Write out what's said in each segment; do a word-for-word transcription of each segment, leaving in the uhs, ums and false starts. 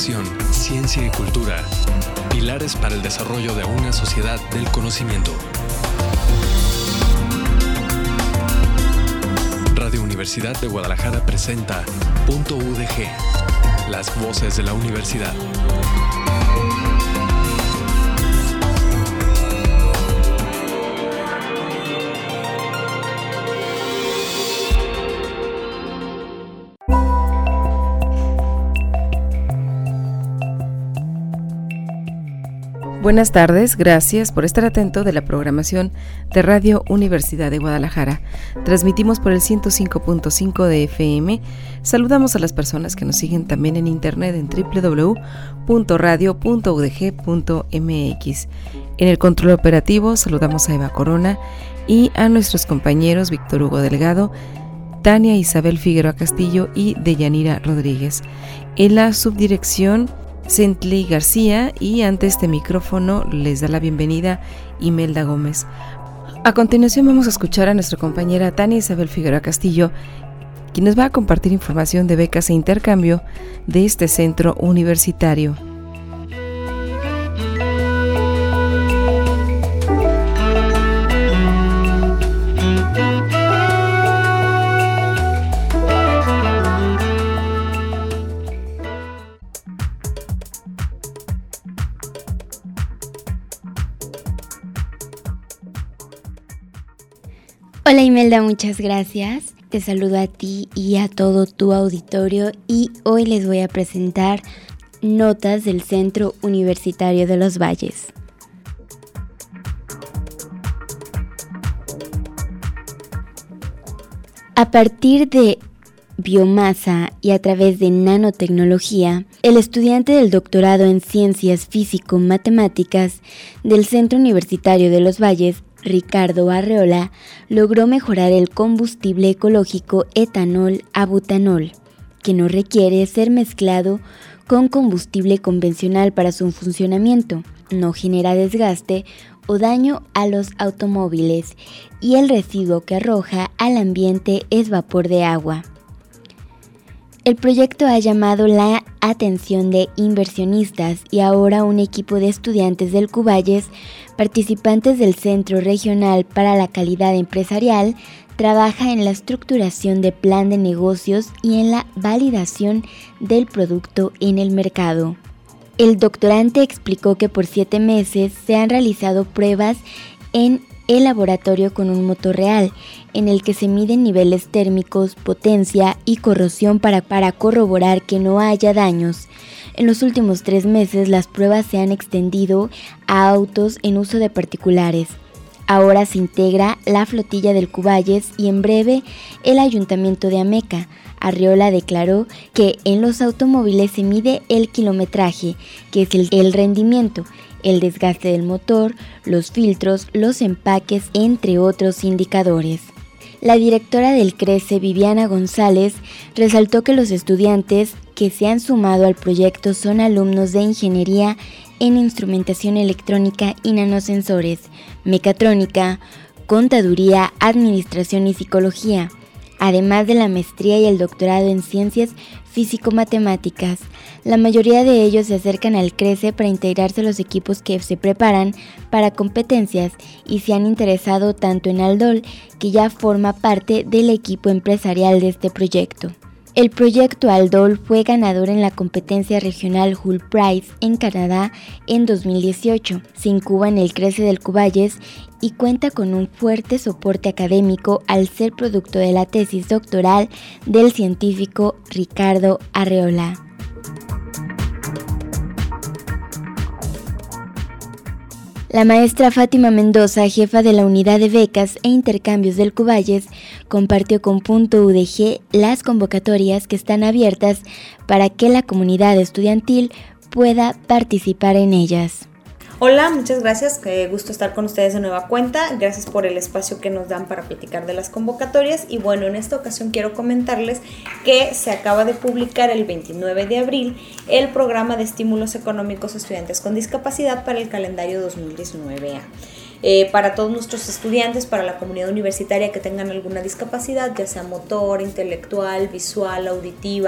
Educación, ciencia y cultura. Pilares para el desarrollo de una sociedad del conocimiento. Radio Universidad de Guadalajara presenta Punto U D G, las voces de la universidad. Buenas tardes, gracias por estar atento de la programación de Radio Universidad de Guadalajara. Transmitimos por el ciento cinco punto cinco de F M. Saludamos a las personas que nos siguen también en internet en doble u doble u doble u punto radio punto u d g punto m x. En el control operativo saludamos a Eva Corona y a nuestros compañeros Víctor Hugo Delgado, Tania Isabel Figueroa Castillo y Deyanira Rodríguez. En la subdirección Centley García, y ante este micrófono les da la bienvenida Imelda Gómez. A continuación vamos a escuchar a nuestra compañera Tania Isabel Figueroa Castillo, quien nos va a compartir información de becas e intercambio de este centro universitario. Hola Imelda, muchas gracias. Te saludo a ti y a todo tu auditorio y hoy les voy a presentar notas del Centro Universitario de los Valles. A partir de biomasa y a través de nanotecnología, el estudiante del doctorado en Ciencias Físico-Matemáticas del Centro Universitario de los Valles, Ricardo Arreola, logró mejorar el combustible ecológico etanol a butanol, que no requiere ser mezclado con combustible convencional para su funcionamiento, no genera desgaste o daño a los automóviles y el residuo que arroja al ambiente es vapor de agua. El proyecto ha llamado la atención de inversionistas y ahora un equipo de estudiantes del Cuballes, participantes del Centro Regional para la Calidad Empresarial, trabaja en la estructuración de plan de negocios y en la validación del producto en el mercado. El doctorante explicó que por siete meses se han realizado pruebas en el laboratorio con un motor real, en el que se miden niveles térmicos, potencia y corrosión para, para corroborar que no haya daños. En los últimos tres meses las pruebas se han extendido a autos en uso de particulares. Ahora se integra la flotilla del Cuballes y en breve el Ayuntamiento de Ameca. Arreola declaró que en los automóviles se mide el kilometraje, que es el, el rendimiento, el desgaste del motor, los filtros, los empaques, entre otros indicadores. La directora del CRECE, Viviana González, resaltó que los estudiantes que se han sumado al proyecto son alumnos de Ingeniería en Instrumentación Electrónica y Nanosensores, Mecatrónica, Contaduría, Administración y Psicología, además de la maestría y el doctorado en Ciencias Físico-Matemáticas. La mayoría de ellos se acercan al CRECE para integrarse a los equipos que se preparan para competencias y se han interesado tanto en Aldol, que ya forma parte del equipo empresarial de este proyecto. El proyecto Aldol fue ganador en la competencia regional Hull Prize en Canadá en dos mil dieciocho. Se incuba en el CRECE del Cuballes y cuenta con un fuerte soporte académico al ser producto de la tesis doctoral del científico Ricardo Arreola. La maestra Fátima Mendoza, jefa de la Unidad de Becas e Intercambios del Cuballes, compartió con Punto U D G las convocatorias que están abiertas para que la comunidad estudiantil pueda participar en ellas. Hola, muchas gracias, qué gusto estar con ustedes de nueva cuenta, gracias por el espacio que nos dan para platicar de las convocatorias y bueno, en esta ocasión quiero comentarles que se acaba de publicar el veintinueve de abril el programa de estímulos económicos a estudiantes con discapacidad para el calendario dos mil diecinueve A. Eh, para todos nuestros estudiantes, para la comunidad universitaria que tengan alguna discapacidad, ya sea motor, intelectual, visual, auditiva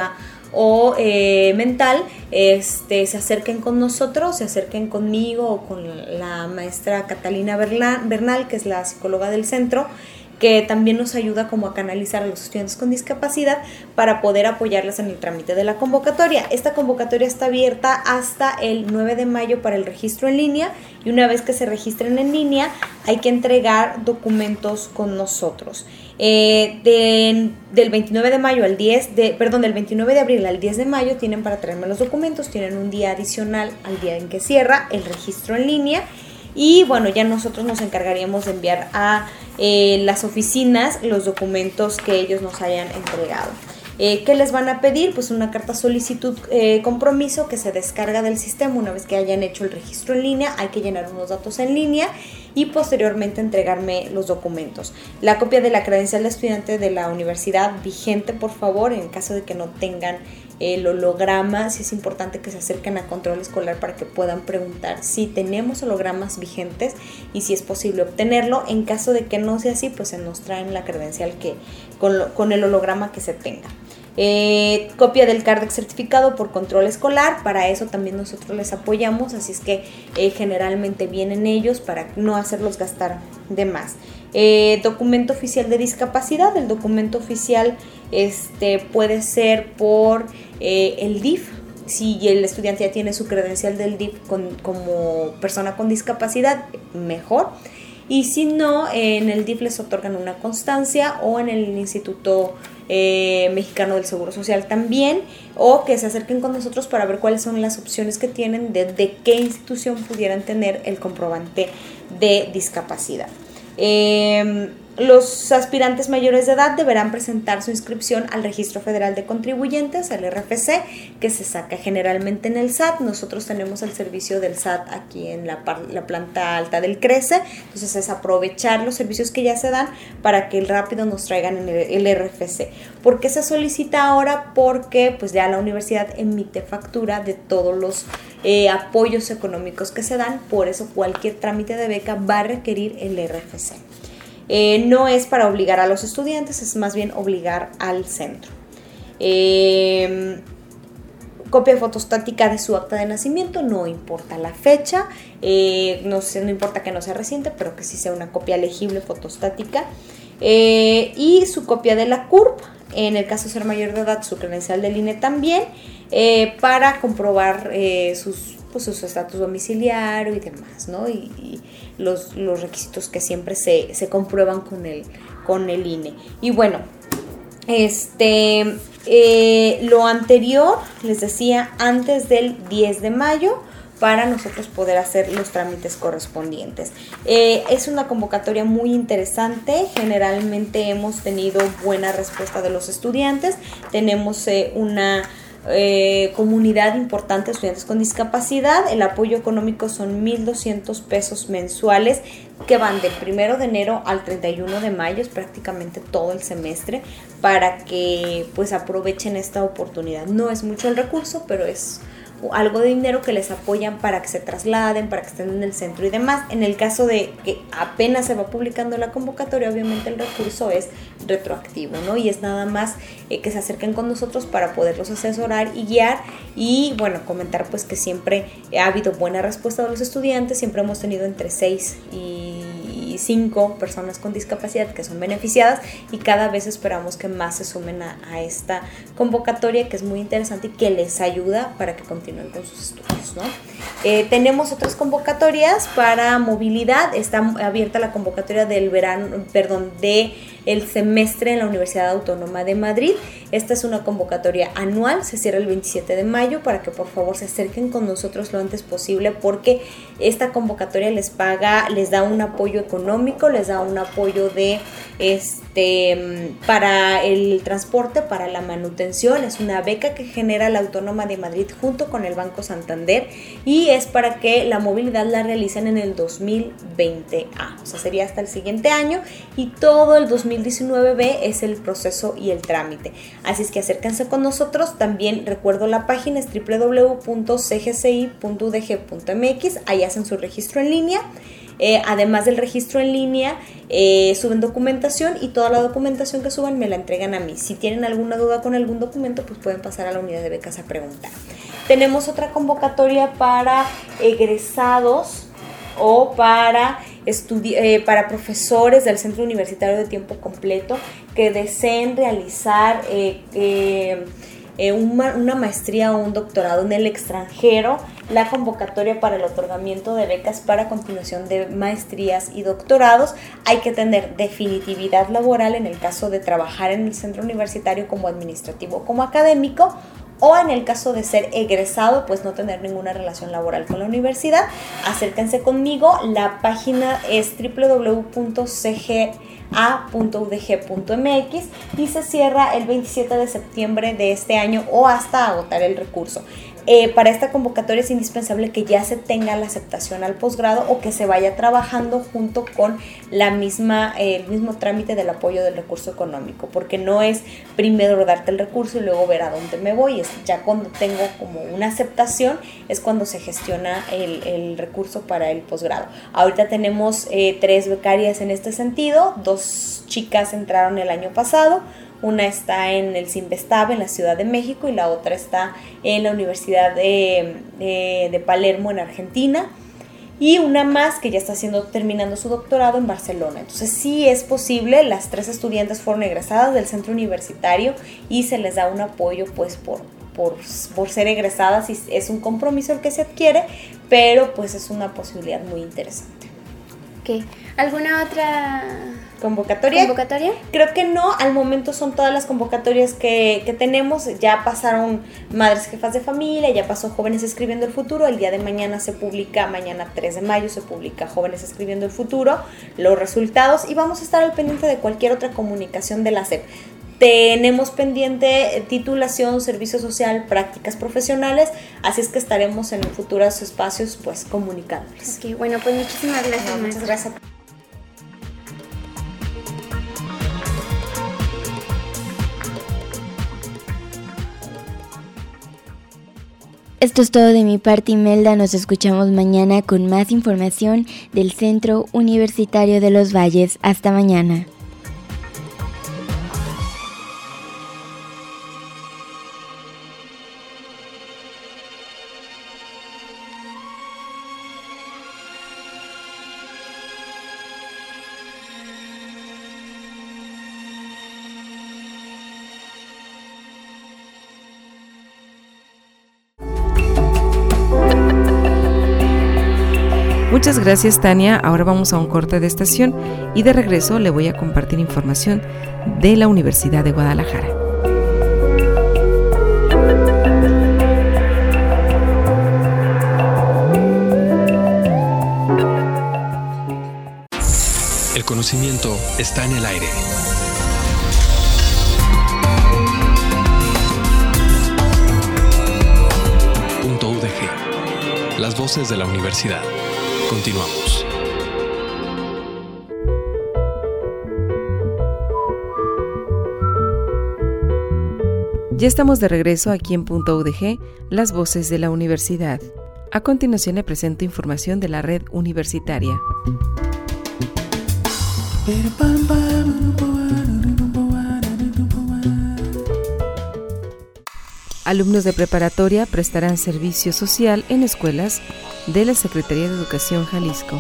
o eh, mental, este, se acerquen con nosotros, se acerquen conmigo o con la maestra Catalina Bernal, que es la psicóloga del centro, que también nos ayuda como a canalizar a los estudiantes con discapacidad para poder apoyarles en el trámite de la convocatoria. Esta convocatoria está abierta hasta el nueve de mayo para el registro en línea, y una vez que se registren en línea hay que entregar documentos con nosotros. Eh, de, del veintinueve de mayo al diez de, perdón, del veintinueve de abril al diez de mayo tienen para traerme los documentos, tienen un día adicional al día en que cierra el registro en línea. Y bueno, ya nosotros nos encargaríamos de enviar a eh, las oficinas los documentos que ellos nos hayan entregado. Eh, ¿Qué les van a pedir? Pues una carta solicitud eh, compromiso que se descarga del sistema una vez que hayan hecho el registro en línea. Hay que llenar unos datos en línea y posteriormente entregarme los documentos. La copia de la credencial de estudiante de la universidad vigente, por favor, en caso de que no tengan el holograma. Sí es importante que se acerquen a control escolar para que puedan preguntar si tenemos hologramas vigentes y si es posible obtenerlo. En caso de que no sea así, pues se nos traen la credencial que, con, lo, con el holograma que se tenga. Eh, copia del CARDEX certificado por control escolar, para eso también nosotros les apoyamos, así es que eh, generalmente vienen ellos para no hacerlos gastar de más. Eh, documento oficial de discapacidad, el documento oficial este, puede ser por eh, el D I F, si el estudiante ya tiene su credencial del D I F con, como persona con discapacidad, mejor. Y si no, en el D I F les otorgan una constancia, o en el Instituto eh, Mexicano del Seguro Social también, o que se acerquen con nosotros para ver cuáles son las opciones que tienen de, de qué institución pudieran tener el comprobante de discapacidad. Eh, los aspirantes mayores de edad deberán presentar su inscripción al Registro Federal de Contribuyentes, al R F C, que se saca generalmente en el S A T. Nosotros tenemos el servicio del S A T aquí en la, par, la planta alta del CRECE, entonces es aprovechar los servicios que ya se dan para que rápido nos traigan el, el R F C. ¿Por qué se solicita ahora? Porque pues ya la universidad emite factura de todos los eh, apoyos económicos que se dan, por eso cualquier trámite de beca va a requerir el R F C. Eh, no es para obligar a los estudiantes, es más bien obligar al centro. Eh, copia fotostática de su acta de nacimiento, no importa la fecha, eh, no, sé, no importa que no sea reciente, pero que sí sea una copia legible fotostática. Eh, y su copia de la C U R P, en el caso de ser mayor de edad, su credencial del I N E también, eh, para comprobar eh, sus pues, su estatus domiciliario y demás, ¿no? Y, y los, los requisitos que siempre se, se comprueban con el, con el I N E. Y bueno, este, eh, lo anterior, les decía, antes del diez de mayo, para nosotros poder hacer los trámites correspondientes. Eh, es una convocatoria muy interesante, generalmente hemos tenido buena respuesta de los estudiantes, tenemos eh, una Eh, comunidad importante de estudiantes con discapacidad. El apoyo económico son mil doscientos pesos mensuales que van del primero de enero al treinta y uno de mayo, es prácticamente todo el semestre, para que pues aprovechen esta oportunidad. No es mucho el recurso, pero es algo de dinero que les apoyan para que se trasladen, para que estén en el centro y demás. En el caso de que apenas se va publicando la convocatoria, obviamente el recurso es retroactivo, ¿no? Y es nada más eh, que se acerquen con nosotros para poderlos asesorar y guiar. Y bueno, comentar pues que siempre ha habido buena respuesta de los estudiantes, siempre hemos tenido entre seis y cinco personas con discapacidad que son beneficiadas, y cada vez esperamos que más se sumen a, a esta convocatoria, que es muy interesante y que les ayuda para que continúen con sus estudios, ¿no? Eh, tenemos otras convocatorias para movilidad. Está abierta la convocatoria del verano, perdón, de el semestre en la Universidad Autónoma de Madrid. Esta es una convocatoria anual, se cierra el veintisiete de mayo, para que por favor se acerquen con nosotros lo antes posible, porque esta convocatoria les paga, les da un apoyo económico, les da un apoyo de este para el transporte, para la manutención. Es una beca que genera la Autónoma de Madrid junto con el Banco Santander, y es para que la movilidad la realicen en el dos mil veinte A, o sea, sería hasta el siguiente año, y todo el dos mil diecinueve B es el proceso y el trámite. Así es que acérquense con nosotros. También recuerdo la página es doble u doble u doble u punto c g c i punto u d g punto m x, ahí hacen su registro en línea. Eh, además del registro en línea, eh, suben documentación y toda la documentación que suban me la entregan a mí. Si tienen alguna duda con algún documento, pues pueden pasar a la unidad de becas a preguntar. Tenemos otra convocatoria para egresados o para, estudi- eh, para profesores del Centro Universitario de Tiempo Completo que deseen realizar eh, eh, eh, una, una maestría o un doctorado en el extranjero. La convocatoria para el otorgamiento de becas para continuación de maestrías y doctorados. Hay que tener definitividad laboral en el caso de trabajar en el centro universitario como administrativo o como académico, o en el caso de ser egresado, pues no tener ninguna relación laboral con la universidad. Acérquense conmigo, la página es doble u doble u doble u punto c g a punto u d g punto m x y se cierra el veintisiete de septiembre de este año o hasta agotar el recurso. Eh, para esta convocatoria es indispensable que ya se tenga la aceptación al posgrado o que se vaya trabajando junto con la misma, eh, el mismo trámite del apoyo del recurso económico, porque no es primero darte el recurso y luego ver a dónde me voy. Es ya cuando tengo como una aceptación es cuando se gestiona el, el recurso para el posgrado. Ahorita tenemos eh, tres becarias en este sentido, dos chicas entraron el año pasado. Una está en el Cinvestav en la Ciudad de México y la otra está en la Universidad de, de, de Palermo en Argentina, y una más que ya está haciendo, terminando su doctorado en Barcelona. Entonces sí es posible, las tres estudiantes fueron egresadas del centro universitario y se les da un apoyo pues por, por, por ser egresadas, y es un compromiso el que se adquiere, pero pues es una posibilidad muy interesante. Okay. ¿Alguna otra ¿Convocatoria? convocatoria? Creo que no, al momento son todas las convocatorias que, que tenemos. Ya pasaron Madres Jefas de Familia, ya pasó Jóvenes Escribiendo el Futuro. El día de mañana se publica, mañana tres de mayo se publica Jóvenes Escribiendo el Futuro, los resultados, y vamos a estar al pendiente de cualquier otra comunicación de la S E P. Tenemos pendiente titulación, servicio social, prácticas profesionales, así es que estaremos en futuros espacios pues comunicándoles. Ok, bueno, pues muchísimas gracias. No, muchas gracias. Esto es todo de mi parte, Imelda. Nos escuchamos mañana con más información del Centro Universitario de los Valles. Hasta mañana. Muchas gracias, Tania. Ahora vamos a un corte de estación y de regreso le voy a compartir información de la Universidad de Guadalajara. El conocimiento está en el aire. Punto U D G. Las voces de la universidad. Continuamos. Ya estamos de regreso aquí en Punto U D G, las voces de la universidad. A continuación le presento información de la red universitaria. Alumnos de preparatoria prestarán servicio social en escuelas de la Secretaría de Educación Jalisco.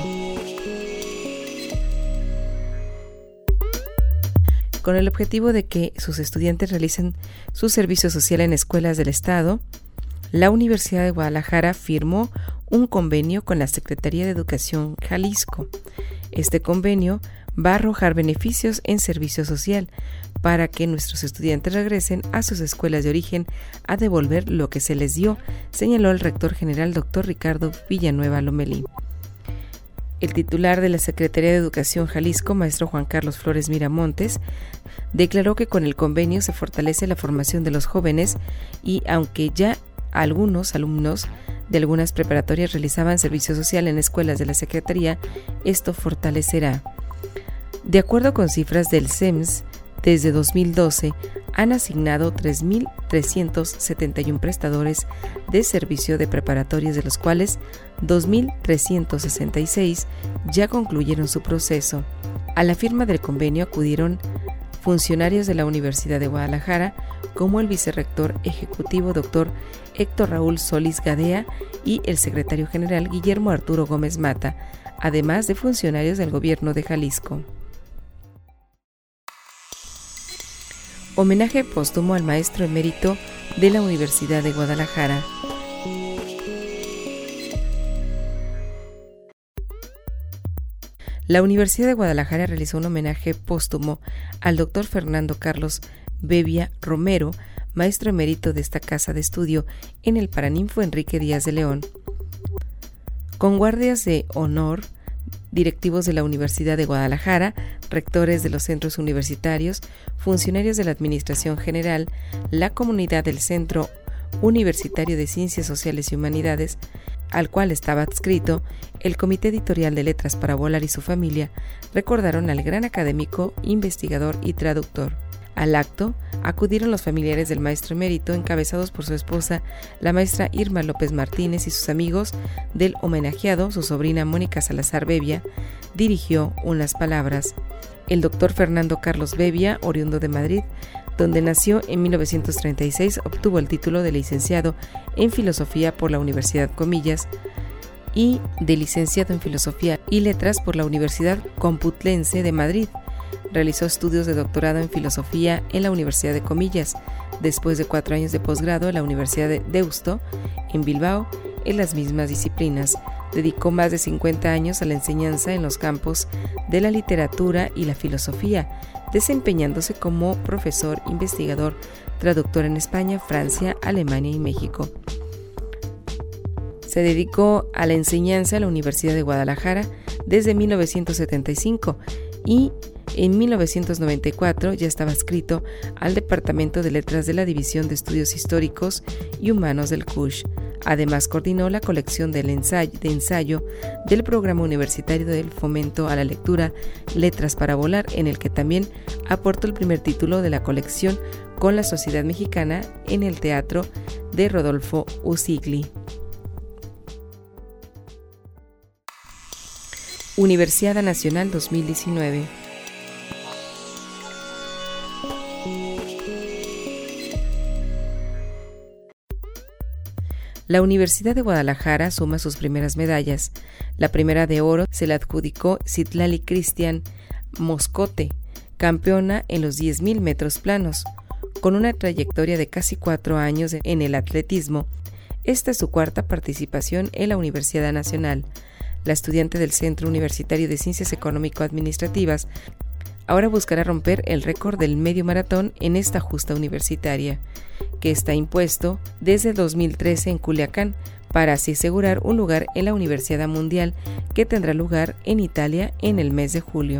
Con el objetivo de que sus estudiantes realicen su servicio social en escuelas del Estado, la Universidad de Guadalajara firmó un convenio con la Secretaría de Educación Jalisco. Este convenio va a arrojar beneficios en servicio social para que nuestros estudiantes regresen a sus escuelas de origen a devolver lo que se les dio, señaló el rector general doctor Ricardo Villanueva Lomelí. El titular de la Secretaría de Educación Jalisco, maestro Juan Carlos Flores Miramontes, declaró que con el convenio se fortalece la formación de los jóvenes y aunque ya algunos alumnos de algunas preparatorias realizaban servicio social en escuelas de la Secretaría, esto fortalecerá. De acuerdo con cifras del C E M S, Desde dos mil doce han asignado tres mil trescientos setenta y uno prestadores de servicio de preparatorias, de los cuales dos mil trescientos sesenta y seis ya concluyeron su proceso. A la firma del convenio acudieron funcionarios de la Universidad de Guadalajara, como el vicerrector ejecutivo doctor Héctor Raúl Solís Gadea y el secretario general Guillermo Arturo Gómez Mata, además de funcionarios del gobierno de Jalisco. Homenaje póstumo al maestro emérito de la Universidad de Guadalajara. La Universidad de Guadalajara realizó un homenaje póstumo al doctor Fernando Carlos Bevia Romero, maestro emérito de esta casa de estudio en el Paraninfo Enrique Díaz de León. Con guardias de honor, directivos de la Universidad de Guadalajara, rectores de los centros universitarios, funcionarios de la Administración General, la comunidad del Centro Universitario de Ciencias Sociales y Humanidades, al cual estaba adscrito el Comité Editorial de Letras para Volar y su familia, recordaron al gran académico, investigador y traductor. Al acto acudieron los familiares del maestro emérito, encabezados por su esposa, la maestra Irma López Martínez, y sus amigos. Del homenajeado, su sobrina Mónica Salazar Bevia dirigió unas palabras. El doctor Fernando Carlos Bevia, oriundo de Madrid, donde nació en mil novecientos treinta y seis, obtuvo el título de licenciado en Filosofía por la Universidad Comillas y de licenciado en Filosofía y Letras por la Universidad Complutense de Madrid. Realizó estudios de doctorado en Filosofía en la Universidad de Comillas, después de cuatro años de posgrado en la Universidad de Deusto, en Bilbao, en las mismas disciplinas. Dedicó más de cincuenta años a la enseñanza en los campos de la literatura y la filosofía, desempeñándose como profesor, investigador, traductor en España, Francia, Alemania y México. Se dedicó a la enseñanza en la Universidad de Guadalajara desde mil novecientos setenta y cinco y en mil novecientos noventa y cuatro ya estaba adscrito al Departamento de Letras de la División de Estudios Históricos y Humanos del C U S H. Además, coordinó la colección del ensayo, de ensayo del Programa Universitario del Fomento a la Lectura Letras para Volar, en el que también aportó el primer título de la colección con la Sociedad Mexicana en el Teatro de Rodolfo Usigli. Universiada Nacional dos mil diecinueve. La Universidad de Guadalajara suma sus primeras medallas. La primera de oro se la adjudicó Citlali Cristian Moscote, campeona en los diez mil metros planos. Con una trayectoria de casi cuatro años en el atletismo, esta es su cuarta participación en la Universidad Nacional. La estudiante del Centro Universitario de Ciencias Económico-Administrativas ahora buscará romper el récord del medio maratón en esta justa universitaria, que está impuesto desde dos mil trece en Culiacán, para así asegurar un lugar en la Universidad Mundial que tendrá lugar en Italia en el mes de julio.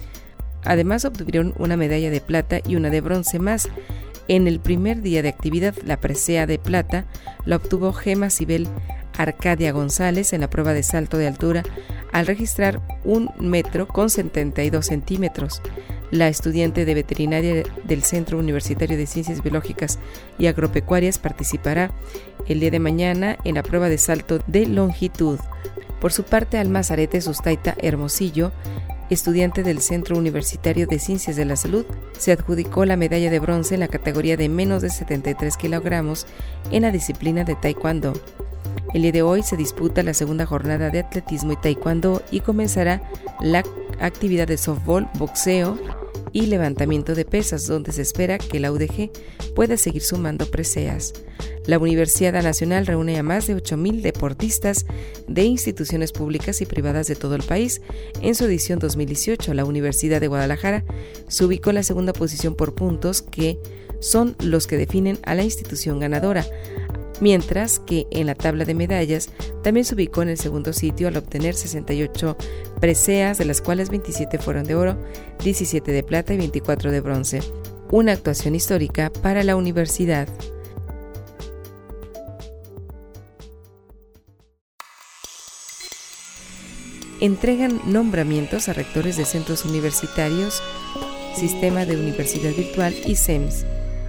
Además, obtuvieron una medalla de plata y una de bronce más. En el primer día de actividad, la presea de plata la obtuvo Gema Cibel Arcadia González en la prueba de salto de altura al registrar un metro con setenta y dos centímetros. La estudiante de veterinaria del Centro Universitario de Ciencias Biológicas y Agropecuarias participará el día de mañana en la prueba de salto de longitud. Por su parte, Alma Zarete Sustaita Hermosillo, estudiante del Centro Universitario de Ciencias de la Salud, se adjudicó la medalla de bronce en la categoría de menos de setenta y tres kilogramos en la disciplina de Taekwondo. El día de hoy se disputa la segunda jornada de atletismo y taekwondo y comenzará la actividad de softball, boxeo y levantamiento de pesas, donde se espera que la U D G pueda seguir sumando preseas. La Universidad Nacional reúne a más de ocho mil deportistas de instituciones públicas y privadas de todo el país. En su edición dos mil dieciocho, la Universidad de Guadalajara se ubicó en la segunda posición por puntos, que son los que definen a la institución ganadora, mientras que en la tabla de medallas también se ubicó en el segundo sitio al obtener sesenta y ocho preseas, de las cuales veintisiete fueron de oro, diecisiete de plata y veinticuatro de bronce. Una actuación histórica para la universidad. Entregan nombramientos a rectores de centros universitarios Sistema de Universidad Virtual y S E M S.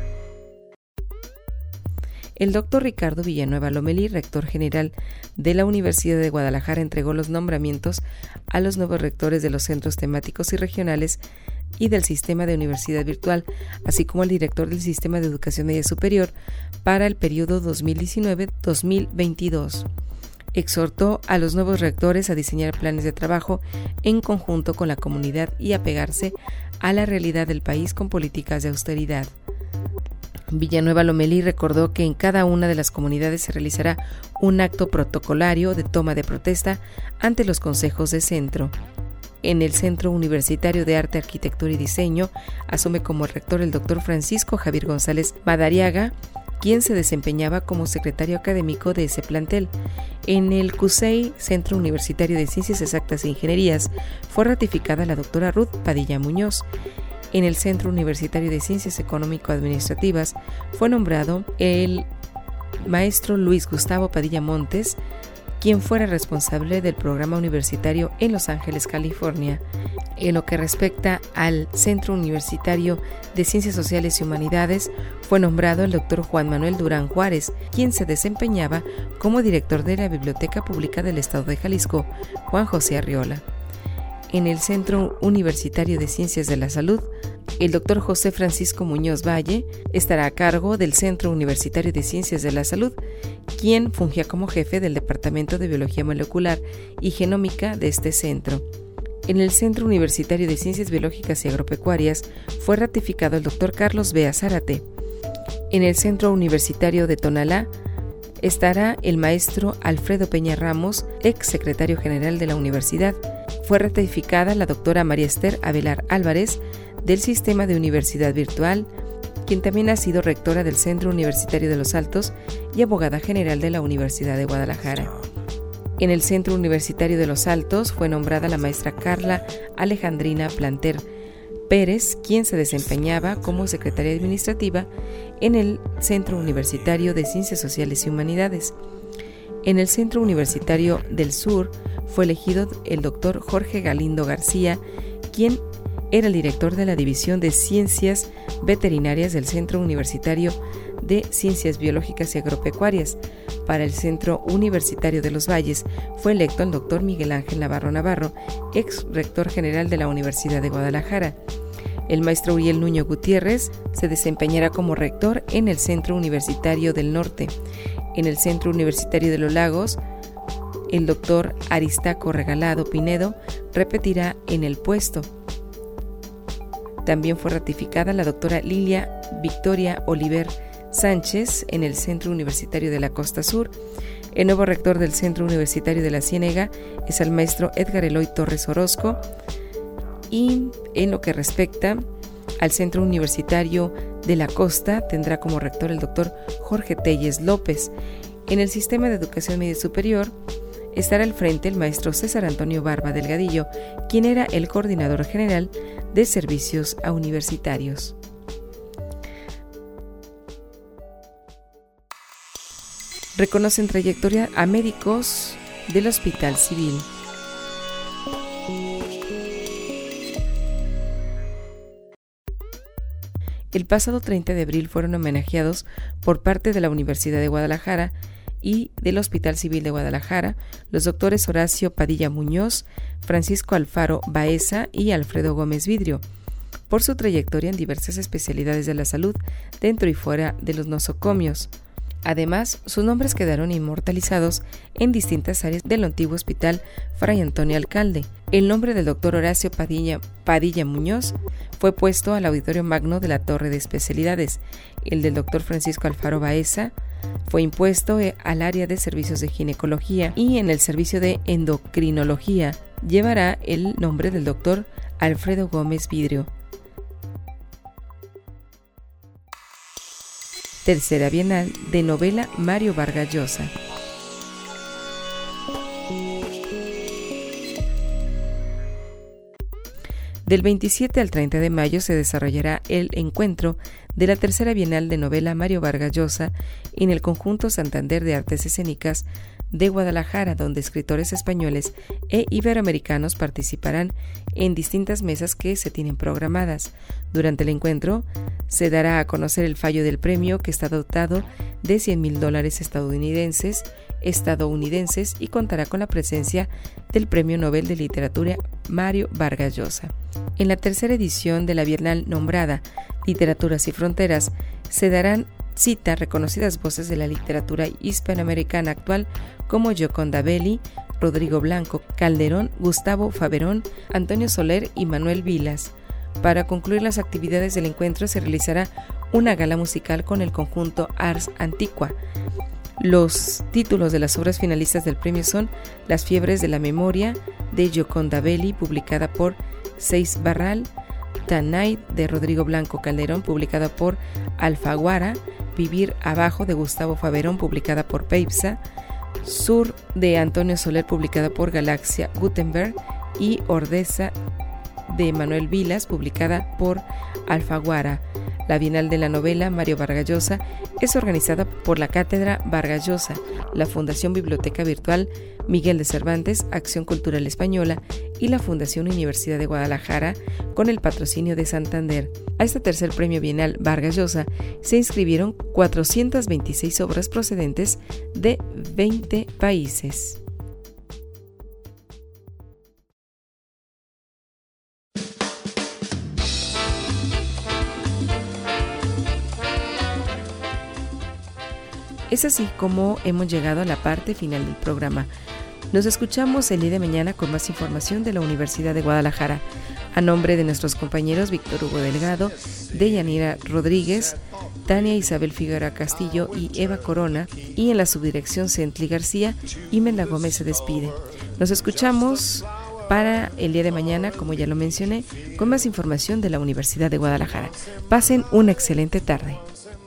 El doctor Ricardo Villanueva Lomelí, rector general de la Universidad de Guadalajara, entregó los nombramientos a los nuevos rectores de los centros temáticos y regionales y del Sistema de Universidad Virtual, así como al director del Sistema de Educación Media Superior para el periodo dos mil diecinueve a dos mil veintidós. Exhortó a los nuevos rectores a diseñar planes de trabajo en conjunto con la comunidad y apegarse a la realidad del país con políticas de austeridad. Villanueva Lomelí recordó que en cada una de las comunidades se realizará un acto protocolario de toma de protesta ante los consejos de centro. En el Centro Universitario de Arte, Arquitectura y Diseño asume como rector el doctor Francisco Javier González Madariaga, quien se desempeñaba como secretario académico de ese plantel. En el C U S E I, Centro Universitario de Ciencias Exactas e Ingenierías, fue ratificada la doctora Ruth Padilla Muñoz. En el Centro Universitario de Ciencias Económico-Administrativas fue nombrado el maestro Luis Gustavo Padilla Montes, quien fuera responsable del programa universitario en Los Ángeles, California. En lo que respecta al Centro Universitario de Ciencias Sociales y Humanidades, fue nombrado el doctor Juan Manuel Durán Juárez, quien se desempeñaba como director de la Biblioteca Pública del Estado de Jalisco, Juan José Arriola. En el Centro Universitario de Ciencias de la Salud, el doctor José Francisco Muñoz Valle estará a cargo del Centro Universitario de Ciencias de la Salud, quien fungía como jefe del Departamento de Biología Molecular y Genómica de este centro. En el Centro Universitario de Ciencias Biológicas y Agropecuarias fue ratificado el doctor Carlos Bea Zárate. En el Centro Universitario de Tonalá estará el maestro Alfredo Peña Ramos, ex secretario general de la universidad. Fue ratificada la doctora María Esther Avelar Álvarez, del Sistema de Universidad Virtual, quien también ha sido rectora del Centro Universitario de Los Altos y abogada general de la Universidad de Guadalajara. En el Centro Universitario de Los Altos fue nombrada la maestra Carla Alejandrina Planter Pérez, quien se desempeñaba como secretaria administrativa en el Centro Universitario de Ciencias Sociales y Humanidades. En el Centro Universitario del Sur fue elegido el doctor Jorge Galindo García, quien era el director de la División de Ciencias Veterinarias del Centro Universitario de Ciencias Biológicas y Agropecuarias. Para el Centro Universitario de los Valles fue electo el doctor Miguel Ángel Navarro Navarro, ex rector general de la Universidad de Guadalajara. El maestro Uriel Nuño Gutiérrez se desempeñará como rector en el Centro Universitario del Norte. En el Centro Universitario de los Lagos, el doctor Aristaco Regalado Pinedo repetirá en el puesto. También fue ratificada la doctora Lilia Victoria Oliver Sánchez en el Centro Universitario de la Costa Sur. El nuevo rector del Centro Universitario de la Ciénega es el maestro Edgar Eloy Torres Orozco. Y en lo que respecta al Centro Universitario de la Costa, tendrá como rector el doctor Jorge Telles López. En el Sistema de Educación Media Superior estará al frente el maestro César Antonio Barba Delgadillo, quien era el coordinador general de servicios a universitarios. Reconocen trayectoria a médicos del Hospital Civil. El pasado treinta de abril fueron homenajeados por parte de la Universidad de Guadalajara y del Hospital Civil de Guadalajara los doctores Horacio Padilla Muñoz, Francisco Alfaro Baeza y Alfredo Gómez Vidrio, por su trayectoria en diversas especialidades de la salud dentro y fuera de los nosocomios. Además, sus nombres quedaron inmortalizados en distintas áreas del antiguo Hospital Fray Antonio Alcalde. El nombre del doctor Horacio Padilla, Padilla Muñoz fue puesto al Auditorio Magno de la Torre de Especialidades. El del doctor Francisco Alfaro Baeza fue impuesto al área de servicios de ginecología, y en el servicio de endocrinología llevará el nombre del doctor Alfredo Gómez Vidrio. Tercera Bienal de Novela Mario Vargas Llosa. Del veintisiete al treinta de mayo se desarrollará el encuentro de la Tercera Bienal de Novela Mario Vargas Llosa en el Conjunto Santander de Artes Escénicas de Guadalajara, donde escritores españoles e iberoamericanos participarán en distintas mesas que se tienen programadas. Durante el encuentro se dará a conocer el fallo del premio, que está dotado de cien mil dólares estadounidenses, estadounidenses y contará con la presencia del Premio Nobel de Literatura Mario Vargas Llosa. En la tercera edición de la Bienal nombrada Literaturas y Fronteras se darán cita reconocidas voces de la literatura hispanoamericana actual como Gioconda Belli, Rodrigo Blanco Calderón, Gustavo Faverón, Antonio Soler y Manuel Vilas. Para concluir las actividades del encuentro se realizará una gala musical con el conjunto Ars Antiqua. Los títulos de las obras finalistas del premio son Las fiebres de la memoria, de Gioconda Belli, publicada por Seis Barral; Tanait, de Rodrigo Blanco Calderón, publicada por Alfaguara; Vivir abajo, de Gustavo Faverón, publicada por Peipsa; Sur, de Antonio Soler, publicada por Galaxia Gutenberg; y Ordeza, de Manuel Vilas, publicada por Alfaguara. La Bienal de la Novela Mario Vargas Llosa es organizada por la Cátedra Vargas Llosa, la Fundación Biblioteca Virtual Miguel de Cervantes, Acción Cultural Española y la Fundación Universidad de Guadalajara, con el patrocinio de Santander. A este tercer premio bienal Vargas Llosa se inscribieron cuatrocientas veintiséis obras procedentes de veinte países. Es así como hemos llegado a la parte final del programa. Nos escuchamos el día de mañana con más información de la Universidad de Guadalajara. A nombre de nuestros compañeros Víctor Hugo Delgado, Deyanira Rodríguez, Tania Isabel Figueroa Castillo y Eva Corona, y en la subdirección Centli García, Imelda Gómez se despide. Nos escuchamos para el día de mañana, como ya lo mencioné, con más información de la Universidad de Guadalajara. Pasen una excelente tarde.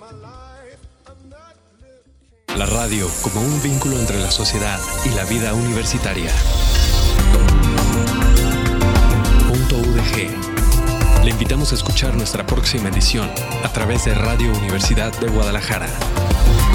La radio como un vínculo entre la sociedad y la vida universitaria. Punto U D G. Le invitamos a escuchar nuestra próxima edición a través de Radio Universidad de Guadalajara.